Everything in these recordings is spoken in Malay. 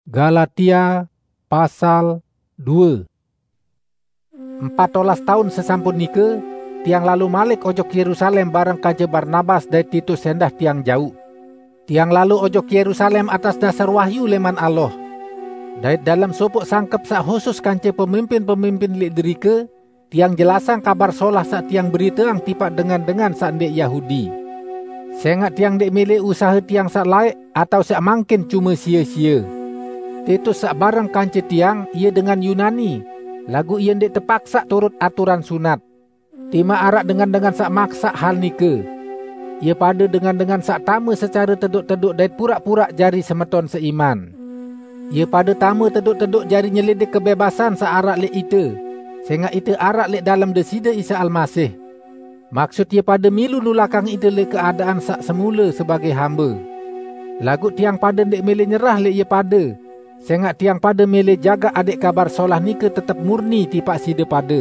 Galatia pasal 2. 14 tahun sesampun nike, tiang lalu malik ojok Yerusalem bareng kaje Barnabas dan Titus sendah tiang jauh. Tiang lalu ojok Yerusalem atas dasar wahyu leman Allah. Dait dalam sopok sangkep sak khusus kance pemimpin-pemimpin lek derike, tiang jelasang kabar solah sak tiang beriteang tipak dengan sak dek Yahudi. Sengat tiang dek milih usaha tiang sak laik atau sak mangkin cuma sia-sia. Titus sak barang kance tiang, ia dengan Yunani. Lagu ia dek terpaksa turut aturan sunat. Tima arak dengan sak maksa hal nike. Ia pada dengan sak tama secara teduk-teduk dan pura-pura jari semeton seiman. Ia pada tama teduk-teduk jari nyelidik kebebasan sak arak lek ite. Sehingga ite arak lek dalam desida Isa Almasih. Maksud ia pada milu nulakang ite lek keadaan sak semula sebagai hamba. Lagu tiang pada dek milih nyerah lek ia pada. Sehingga tiang pada milih jaga adik kabar solah nike tetap murni tipak sida pada.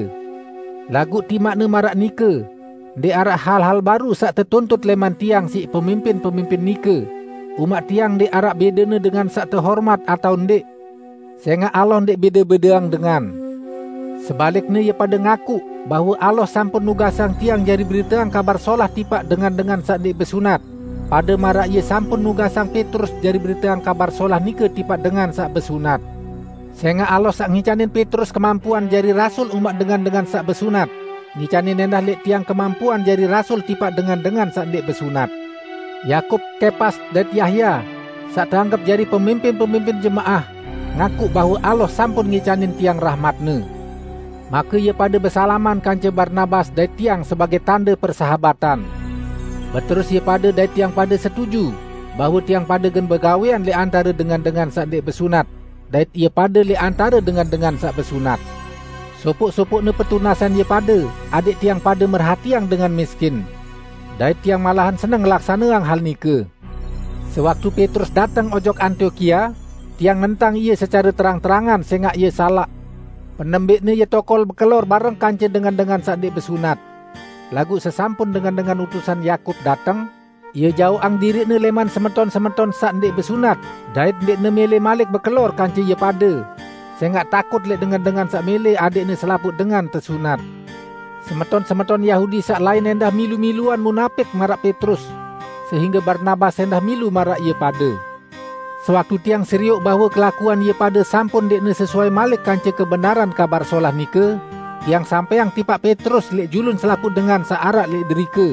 Lagu ti makna marak nike. Dek arak hal-hal baru sak tertuntut leman tiang si pemimpin-pemimpin nike. Umat tiang dek arak bedana dengan sak terhormat atau ndek. Sehingga Allah dek beda-bedaang dengan. Sebaliknya ia pada ngaku bahawa Allah sampun nugasang tiang jari beritaang kabar solah tipak dengan sak dek bersunat. Pada marak ia sampun nugasang Petrus jari beritaang kabar solah nike tipak dengan sak bersunat. Sehingga Allah sak ngicanin Petrus kemampuan jari rasul umat dengan sak bersunat. Ngicanin endah lek tiang kemampuan jari rasul tipak dengan sak dek bersunat. Yakub, Kepas dan Yahya sak teranggap jari pemimpin-pemimpin jemaah ngaku bahawa Allah sampun ngicanin tiang rahmatnya. Maka ia pada bersalaman kance Barnabas dan tiang sebagai tanda persahabatan. Berterus ia pada dan tiang pada setuju bahawa tiang pada gen bergawean le antara dengan sak dek bersunat. Dan ia pada le antara dengan sak bersunat. Sopok-sopoknya petunasan ia pada, adik tiang pada merhatiang dengan miskin. Dan tiang malahan senang ngelaksanaang hal nike. Sewaktu Petrus datang ojok Antioquia, tiang nentang ia secara terang-terangan sehingga ia salah. Penembiknya ia tokol bekelor bareng kance dengan sak dek bersunat. Lagu sesampun dengan utusan Yakub datang, ia jauh ang diri ne leman semeton-semeton sak dek bersunat. Dait dek ne mele malik bekelor kance ia pada. Sehingga takut lek dengan sak mele adik ne selaput dengan tersunat. Semeton-semeton Yahudi sak lain endah milu-miluan munafik marak Petrus. Sehingga Barnabas endah milu marak ia pada. Sewaktu tiang seriuk bahawa kelakuan ia pada sampun dekne sesuai malik kance kebenaran kabar solah nike, tiang sampai yang tipak Petrus lek julun selaput dengan sak arak lek derike.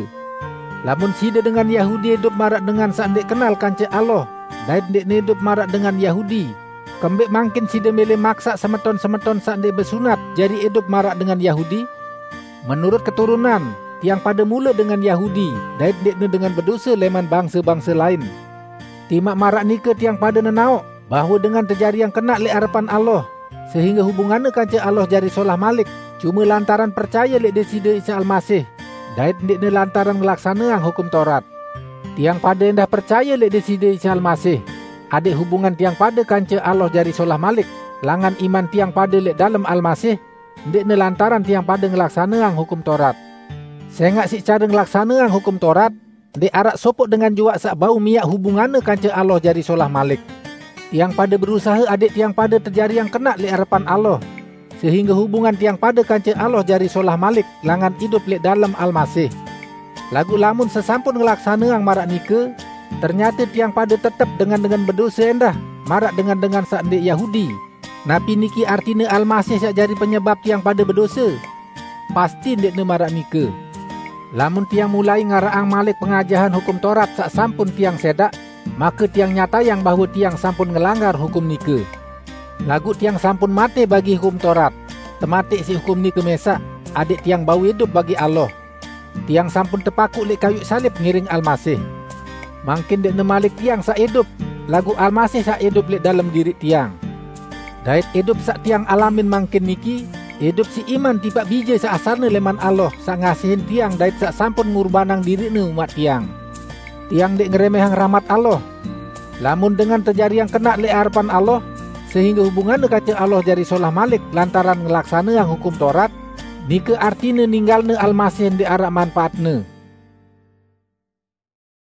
Lamun sida dengan Yahudi hidup marak dengan sak dek kenal kance Allah, dan dekne hidup marak dengan Yahudi. Kembek mangkin sida mele maksa semeton-semeton sak dek bersunat jadi hidup marak dengan Yahudi. Menurut keturunan, tiang pada mula dengan Yahudi, dan dekne dengan berdosa leman bangsa-bangsa lain. Timak marak nike tiang pada nenaok bahawa dengan terjari yang kena lek harapan Allah, sehingga hubungannya kance Allah jari solah malik cuma lantaran percaya lek desida Isa Almasih, dan dekne lantaran ngelaksanaang hukum Taurat. Tiang pada endah percaya lek desida Isa Almasih, adik hubungan tiang pada kance Allah jari solah malik, langan iman tiang pada lek dalam Almasih, dekne lantaran tiang pada ngelaksanaang hukum Taurat. Sehingga si cara ngelaksanaang hukum Taurat, dek arak sopok dengan juak sak bau miak hubungannya kance Allah jari solah malik. Tiang pada berusaha adik tiang pada terjari yang kena lek harapan Allah, sehingga hubungan tiang pada kance Allah jari solah malik langan hidup lek dalam Almasih. Lagu lamun sesampun ngelaksanaang marak nike, ternyata tiang pada tetap dengan berdosa endah marak dengan sak dek Yahudi. Napi niki artinya Almasih sak jari penyebab tiang pada berdosa. Pasti ndekne marak nike. Lamun tiang mulai ngaraang malik pengajahan hukum Taurat sak sampun tiang sedak, maka tiang nyata yang bahawa tiang sampun ngelanggar hukum nike. Lagu tiang sampun mate bagi hukum Taurat, tematik si hukum nike mesak, adik tiang bau hidup bagi Allah. Tiang sampun terpaku lek kayu salib ngiring Almasih. Mangkin dekne malik tiang sak hidup, lagu Almasih sak hidup lek dalam diri tiang. Dait hidup sak tiang alamin mangkin niki, hidup si iman tipak bije sak asarne leman Allah sak ngasihin tiang dait sak sampun ngurbanang dirine umat tiang. Tiang dek ngeremehang rahmat Allah. Lamun dengan terjadi yang kena lek harapan Allah, sehingga hubungannya kance Allah jari solah malik lantaran ngelaksanaang hukum Taurat, nike artine ninggalne Almasih di arak manfaatne.